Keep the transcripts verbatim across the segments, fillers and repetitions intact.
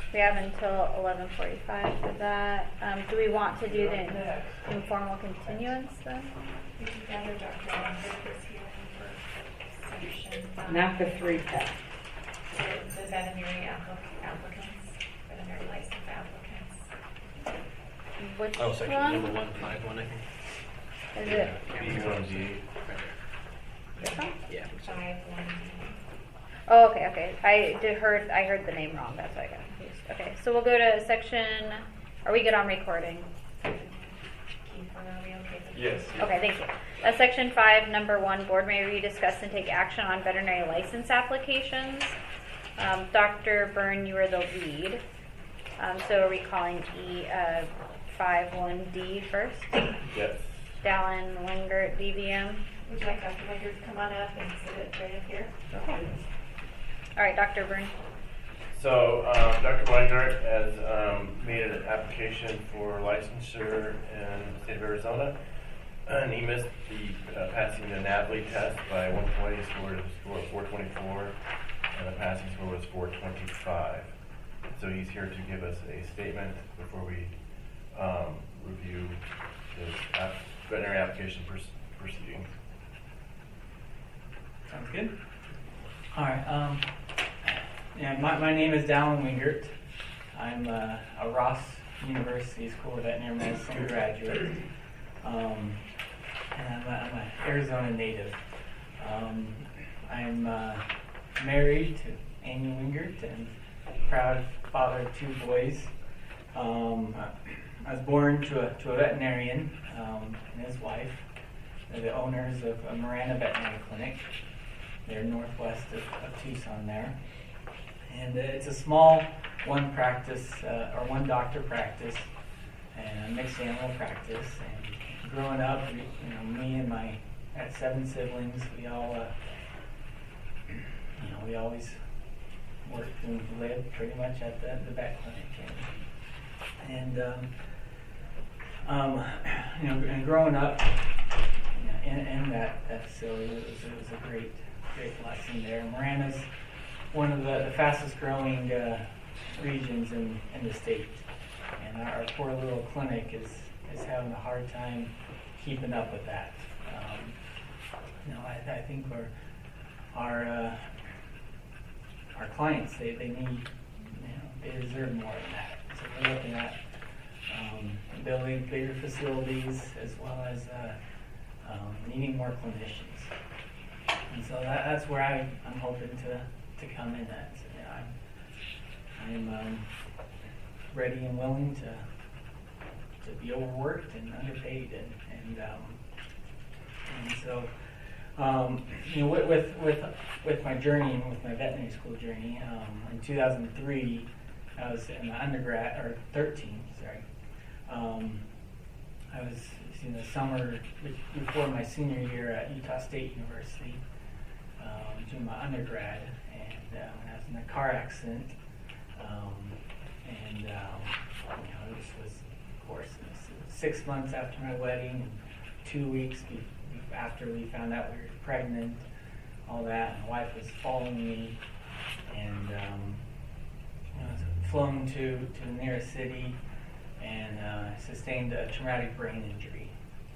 We have until eleven forty-five for that. Um, do we want to do the informal continuance then? Together, Doctor Lambert is here for section five. Not the three pack. The, the veterinary applic- applicants, veterinary license applicants. Which Oh, section one? number one five one, I think. Is it B one Z. this one? Yeah. Five, one, Oh, okay, okay. I did heard I heard the name wrong. That's why I got confused. Okay, so we'll go to section. Are we good on recording? Keith, are we okay with Yes. Okay, thank you. Uh, section five, number one, board may rediscuss and take action on veterinary license applications. Um, Doctor Byrne, you are the lead. Um, so are we calling E uh, five one D first? Yes. Dallin, Wingert, D V M. Would you like Doctor Linger to come on up and sit right up here? Okay. All right, Doctor Byrne. So, um, Doctor Weingart has um, made an application for licensure in the state of Arizona, and he missed the uh, passing the NAVLE test by one point. He scored a score of four twenty-four, and the passing score was four twenty-five. So he's here to give us a statement before we um, review his app- veterinary application pers- proceedings. Sounds good. All right. Um, yeah, my, my name is Dallin Wingert. I'm uh, a Ross University School of Veterinary Medicine graduate. Um, and I'm, a, I'm an Arizona native. Um, I'm uh, married to Amy Wingert and proud father of two boys. Um, I was born to a, to a veterinarian um, and his wife. They're the owners of a Marana Veterinary Clinic. They're northwest of, of Tucson there. And uh, it's a small one practice, uh, or one doctor practice, and a mixed animal practice. And growing up, we, you know, me and my, I had seven siblings, we all, uh, you know, we always worked and lived pretty much at the, the vet clinic. And, and um, um, you know, and growing up, you know, in, in that, that facility, it was, it was a great, great lesson there. Marana's one of the, the fastest growing uh, regions in, in the state, and our, our poor little clinic is, is having a hard time keeping up with that. Um, you know, I, I think our our uh, our clients they, they need, you know, they deserve more than that. So we're looking at um, building bigger facilities as well as uh, um, needing more clinicians. And so that, that's where I, I'm hoping to, to come in at. So, yeah, I'm, I'm um, ready and willing to to be overworked and underpaid, and and, um, and so um, you know with, with with with my journey and with my veterinary school journey, um, in two thousand three I was in the undergrad, or thirteen, sorry. Um, I was in the summer before my senior year at Utah State University, um, doing my undergrad, and um, I was in a car accident, um, and um, you know, this was, of course, this was six months after my wedding, and two weeks be- after we found out we were pregnant, all that. My wife was following me, and um, I was flown to, to the nearest city, and uh, sustained a traumatic brain injury.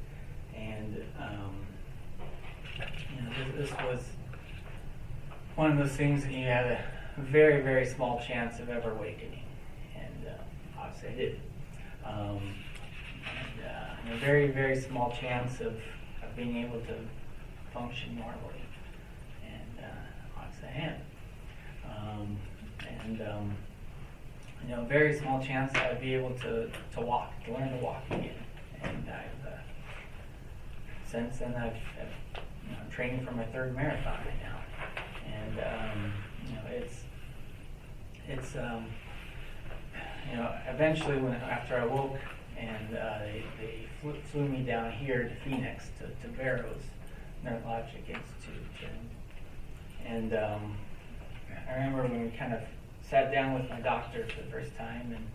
And um, you know, this, this was one of those things that you had a very, very small chance of ever awakening, and uh, obviously I did. Um, and, uh, a very, very small chance of, of being able to function normally, and uh, obviously I am. Um, and um, you know, very small chance that I'd be able to, to walk, to learn to walk again. And I've, uh, since then I've, I've you know, I'm training for my third marathon right now. And, um, you know, it's, it's, um, you know, eventually when, after I woke and uh, they, they flew, flew me down here to Phoenix, to, to Barrows Neurologic Institute. And, and um, I remember when we kind of sat down with my doctor for the first time, and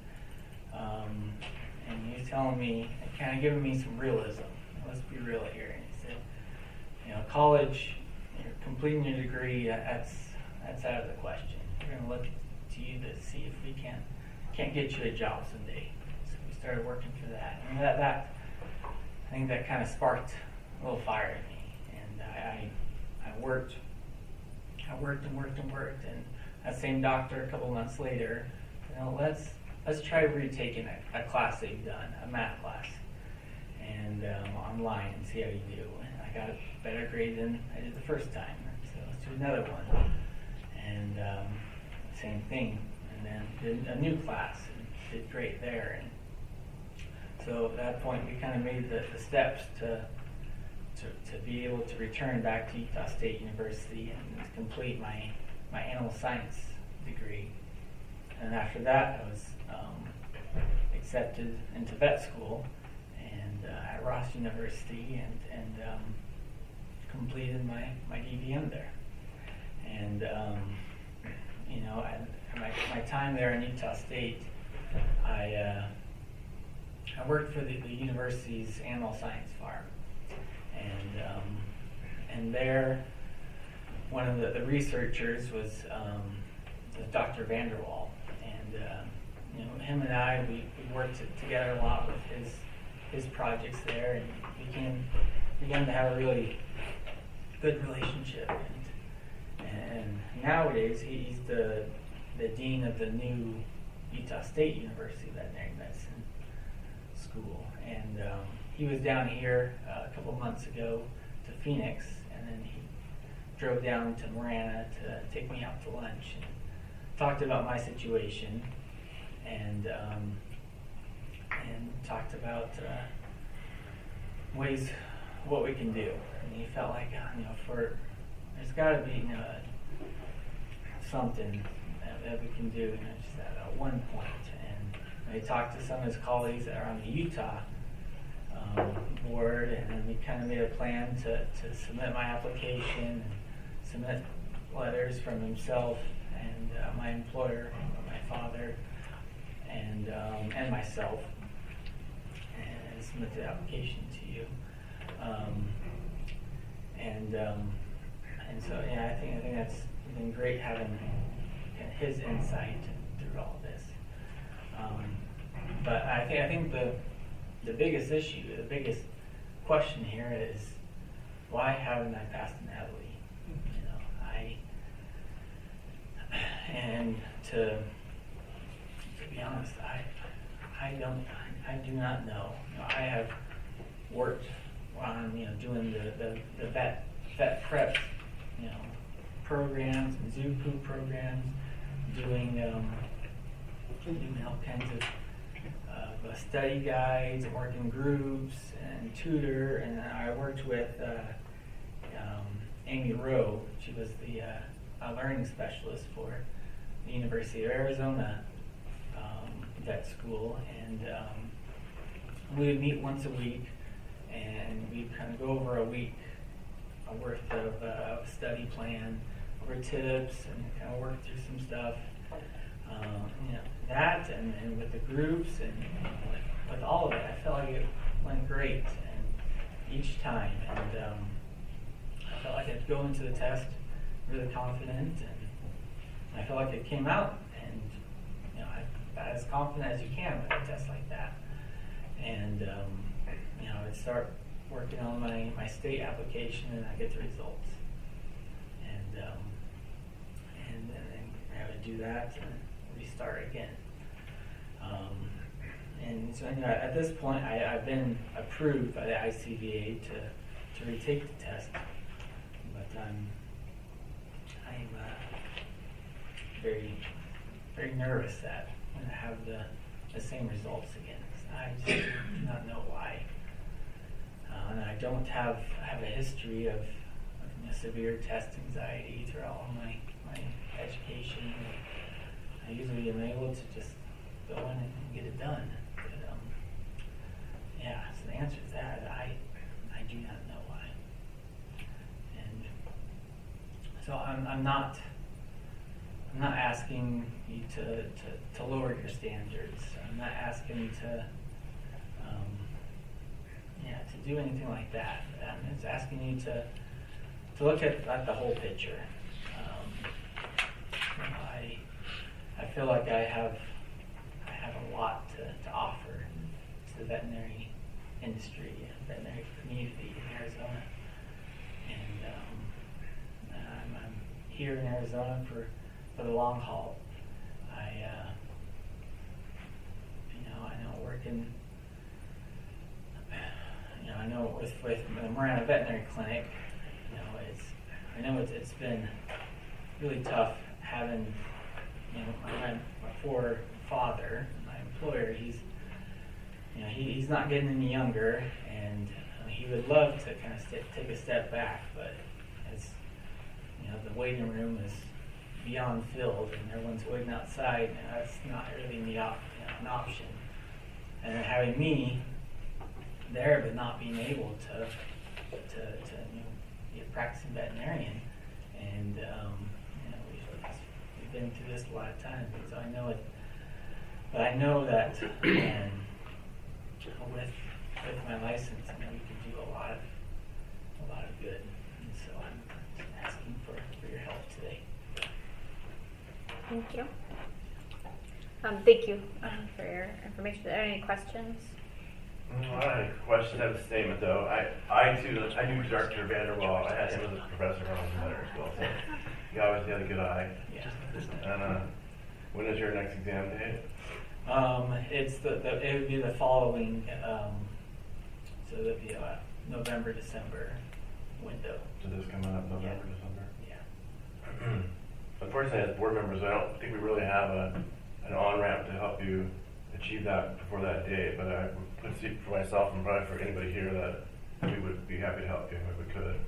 um, and he was telling me, kind of giving me some realism. Let's be real here. And he said, you know, college, you're completing your degree, that's that's out of the question. We're going to look to you to see if we can can't get you a job someday. So we started working for that. And that, that I think that kind of sparked a little fire in me. And I, I, I worked, I worked and worked and worked. And that same doctor, a couple months later, you know, let's let's try retaking a, a class that you've done, a math class, and um, online, and see how you do. And I got a better grade than I did the first time. So let's do another one. And um, same thing. And then did a new class and did great there. And so at that point, we kind of made the, the steps to, to to be able to return back to Utah State University and to complete my, my animal science degree. And after that, I was um, accepted into vet school and uh, at Ross University and, and um, completed my, my D V M there. And, um, you know, I, my, my time there in Utah State, I, uh, I worked for the, the university's animal science farm. And, um, and there, one of the, the researchers was, um, was Doctor Vanderwall. And, uh, you know, him and I, we, we worked together a lot with his, his projects there and became, began to have a really good relationship. And, and nowadays, he's the, the dean of the new Utah State University Veterinary Medicine School. And um, he was down here uh, a couple of months ago to Phoenix, and then he drove down to Marana to take me out to lunch and talked about my situation and um, and talked about uh, ways what we can do. And he felt like uh, you know for there's got to be you know, something that, that we can do you know, just at uh, one point. And he talked to some of his colleagues that are on the Utah um, board, and then we kind of made a plan to, to submit my application and submit letters from himself and uh, my employer, my father, and um, and myself, and submit the application to you. Um, and um, and so yeah, I think I think that's been great having his insight through all this. Um, but I think I think the the biggest issue, the biggest question here is why haven't I passed an A D L E? You know, I and to to be honest, I I don't I, I do not know. You know. I have worked on you know doing the, the, the vet vet prep you know programs and zoo poop programs, doing um, doing all kinds of uh, study guides and working groups and tutor, and I worked with uh, um, Amy Rowe. She was the uh, a learning specialist for the University of Arizona um, vet school, and um, we would meet once a week, and we'd kind of go over a week worth of uh, study plan, over tips, and kind of work through some stuff. Um, you know, that and, and with the groups and you know, with, with all of it, I felt like it went great, and each time, and um, I felt like I'd go into the test really confident, and I felt like it came out, and you know, I, as confident as you can with a test like that, and um, you know, I'd start working on my, my state application, and I get the results, and um, and then I would do that and restart again. Um, and so anyway, at this point, I, I've been approved by the I C V A to, to retake the test, but um, I'm uh, very, very nervous that I'm going to have the, the same results again. I just do not know why. Uh, and I don't have have a history of, of you know, severe test anxiety throughout all my, my education. I usually am able to just go in and get it done. But um, yeah, so the answer is that I I do not know why. And so I'm I'm not I'm not asking you to, to, to lower your standards. I'm not asking to um, yeah to do anything like that. I'm just asking you to to look at, at the whole picture. Um, you know, I I feel like I have I lot to, to offer to the veterinary industry and veterinary community in Arizona. And um, I'm, I'm here in Arizona for, for the long haul. I, uh, you know, I know working, you know, I know with, with the Marana Veterinary Clinic, you know, it's, I know it's, it's been really tough having, you know, my, my poor father, my employer, he's, you know, he, he's not getting any younger, and uh, he would love to kind of st- take a step back, but it's, you know, the waiting room is beyond filled, and everyone's waiting outside, and that's not really the op- you know, an option. And then having me there, but not being able to, to, to you know, be a practicing veterinarian, and um, you know, we've, we've been through this a lot of times, and so I know it. But I know that um, with with my license, I know we can do a lot of a lot of good, and so I'm asking for, for your help today. Thank you. Um, thank you um, for your information. Are there any questions? Mm, I don't have any questions. I have a statement though. I, I too, I knew Doctor Vanderwall. I had him as a professor when I was in veterinary school, so he always had a good eye. Yeah. And uh, when is your next exam date? Um, it's the, the it would be the following, um, so that'd be uh, November, December window. So this coming up November, Yeah. December? Yeah. Unfortunately, as board members, I don't think we really have a, an on-ramp to help you achieve that before that date, but I would speak for myself and probably for anybody here that we would be happy to help you if we could.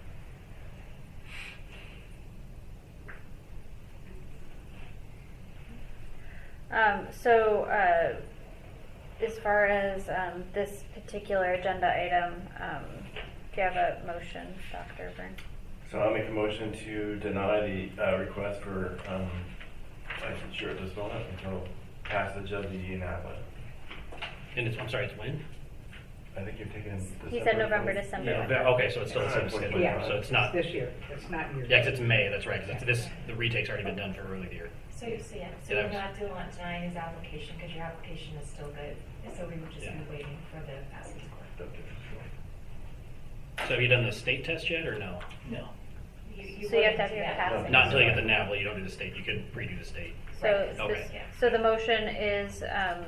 Um, so, uh, as far as um, this particular agenda item, um, do you have a motion, Doctor Byrne? So I'll make a motion to deny the uh, request for um, licensure at this moment until passage of the NAVLA. And it's, I'm sorry, it's when? I think you're taking December. He said November, December. Yeah, window. okay, so it's still the same schedule. Yeah. So it's not, This year, it's not year. yeah, 'cause it's May, that's right, 'cause it's this, the retake's already been done for early the year. So you see it, so Yeah, we're that not doing not denying his application because your application is still good. So we would just Yeah. be waiting for the passing score. So have you done the state test yet, or no? No. You, you So you have to wouldn't have do your that. passing. Not until you get the NAVLA, you don't do the state, you could redo the state. So, Right. Okay. this- Yeah. so the motion is um,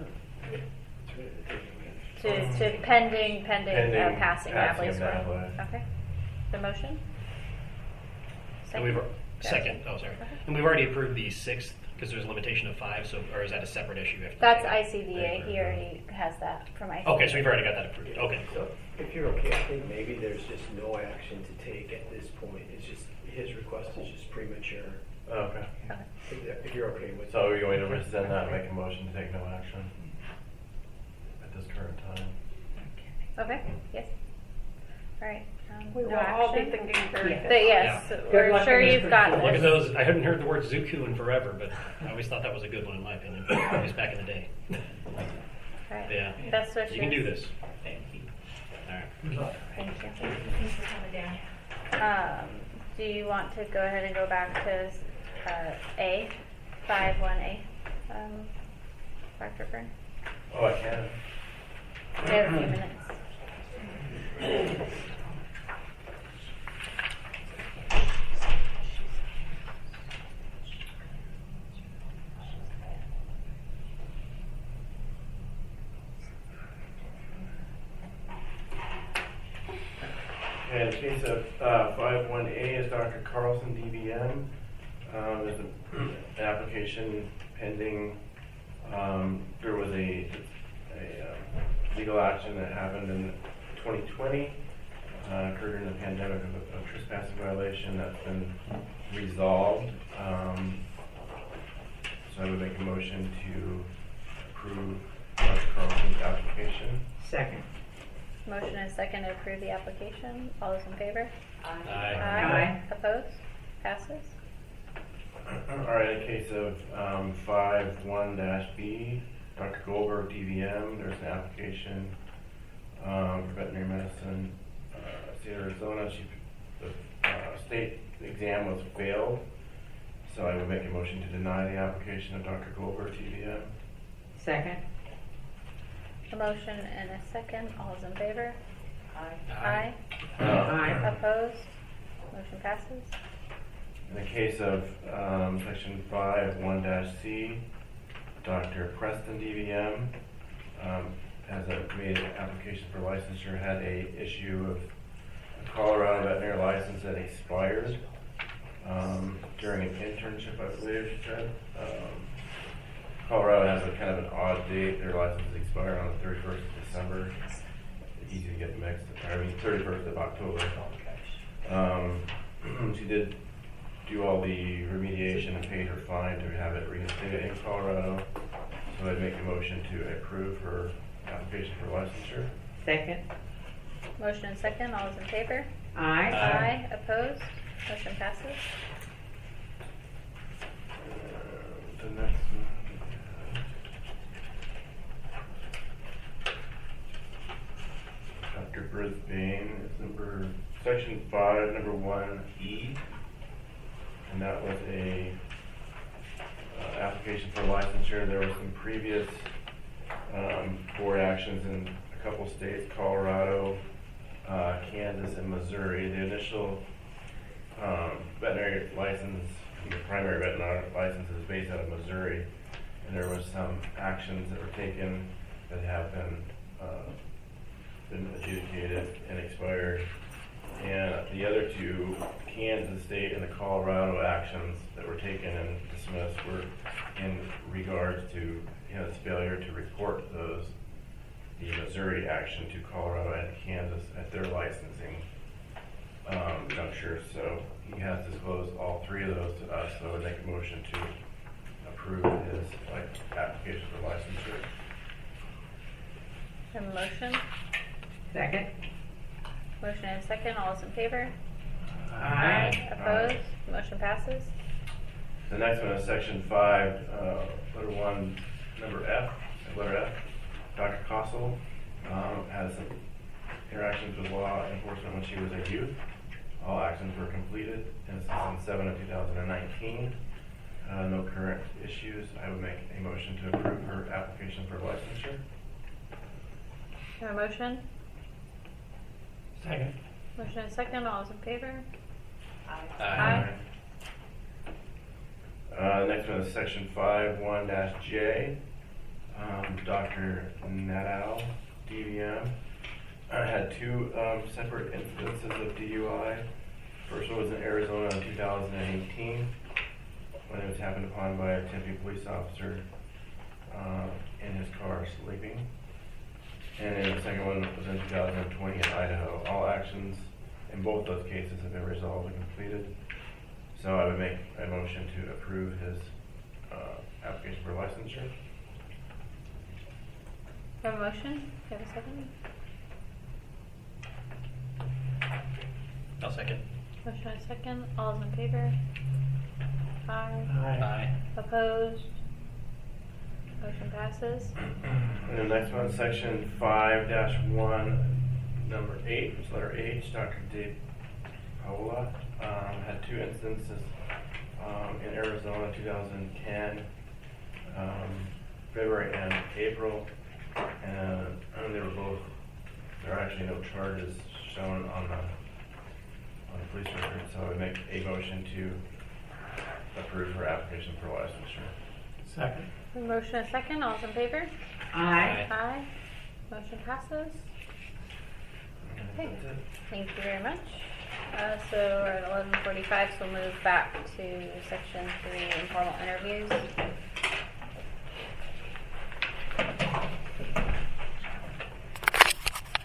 to, to pending, pending, Pending uh, passing passing NAVLA of score. NAVLA. Okay. The motion? And we've, Second? second, oh, sorry. Okay. And we've already approved the sixth, because there's a limitation of five, so, or is that a separate issue? We have to That's take? I C V A. He already has that from I C V A. Okay, so we've already got that approved, okay. So if you're okay, I think maybe there's just no action to take at this point. It's just, his request is just premature. Okay. Okay. If if you're okay with So are we going to rescind that and make a motion to take no action at this current time? Okay, yes. All right. Um, We no will all be action? thinking very Yeah. But yes, Yeah. Good we're luck sure in this you've got pursuit. Look at this. those, I hadn't heard the word Zuku in forever, but I always thought that was a good one in my opinion, at least back in the day. All right. Yeah. Best wishes. You can do this. Thank you. All right. Thank you. Thanks for coming down. Um, do you want to go ahead and go back to uh, A, five one A, um, Doctor Byrne? Oh, I can. We have a few minutes. Okay, in the case of uh, five one A is Doctor Carlson, D V M. Um, There's an an application pending. Um, There was a, a uh, legal action that happened in twenty twenty, uh, occurred in the pandemic of a a trespassing violation that's been resolved. Um, So I would make a motion to approve Doctor Carlson's application. Second. Motion and second to approve the application. All those in favor? Aye. Aye. Opposed? Passes. All right, in case of um, five one dash B, Doctor Goldberg, D V M, there's an application um, for veterinary medicine, uh, state of Arizona. She, the uh, state exam was failed, so I would make a motion to deny the application of Doctor Goldberg, D V M. Second. A motion and a second. All those in favor? Aye. Aye. Aye. Opposed? Motion passes. In the case of um, section five, one dash C, Doctor Preston D V M um, has a, made an application for licensure, had a issue of a Colorado veterinary license that expired um, during an internship, I believe she said. Um, Colorado has a kind of an odd date. Their licenses expire on the thirty-first of December. It's easy to get mixed. I mean, thirty-first of October. Um, she did do all the remediation and paid her fine to have it reinstated in Colorado. So I'd make a motion to approve her application for licensure. Second. Motion and second. All those in favor? Aye. Aye. Opposed? Motion passes. Uh, the next one. Doctor Brisbane is number, section five, number one E. And that was a uh, application for licensure. There were some previous um, board actions in a couple states, Colorado, uh, Kansas, and Missouri. The initial um, veterinary license, the primary veterinary license is based out of Missouri, and there was some actions that were taken that have been uh, been adjudicated and expired. And the other two, Kansas State and the Colorado actions that were taken and dismissed, were in regards to, you know, this failure to report those, the Missouri action to Colorado and Kansas at their licensing um, juncture. So he has disclosed all three of those to us, so I would make a motion to approve his like application for licensure. Have a motion? Second. Motion and second. All those in favor? Aye. Opposed? Motion passes. The next one is section five, uh, letter one, number F, letter F. Doctor Kossel um, has some interactions with law enforcement when she was a youth. All actions were completed, and this is on seven of two thousand nineteen. Uh, no current issues. I would make a motion to approve her application for licensure. Have a motion? Second. Motion and second. All those in favor? Aye. Uh, next one is section five, one dash J. Um, Doctor Nadal, D V M, uh, had two um, separate incidences of D U I. First one was in Arizona in two thousand eighteen, when it was happened upon by a Tempe police officer uh, in his car sleeping. And then the second one was in two thousand twenty in Idaho. All actions in both those cases have been resolved and completed. So I would make a motion to approve his uh, application for licensure. Have a motion? Do you have a second? I'll second. Motion and second. All those in favor? Aye. Aye. Opposed? Motion passes. And the next one, section five dash one, number eight, which is letter H, Doctor Dave Paola um, had two instances um, in Arizona, two thousand ten, um, February and April, and, and they were both, there are actually no charges shown on the on the police record, so I would make a motion to approve her application for licensure. Second. A motion and second. All those in favor? Aye. Aye. Motion passes. Okay. That's it. Thank you very much. Uh, so we're at eleven forty-five, so we'll move back to section three, informal interviews.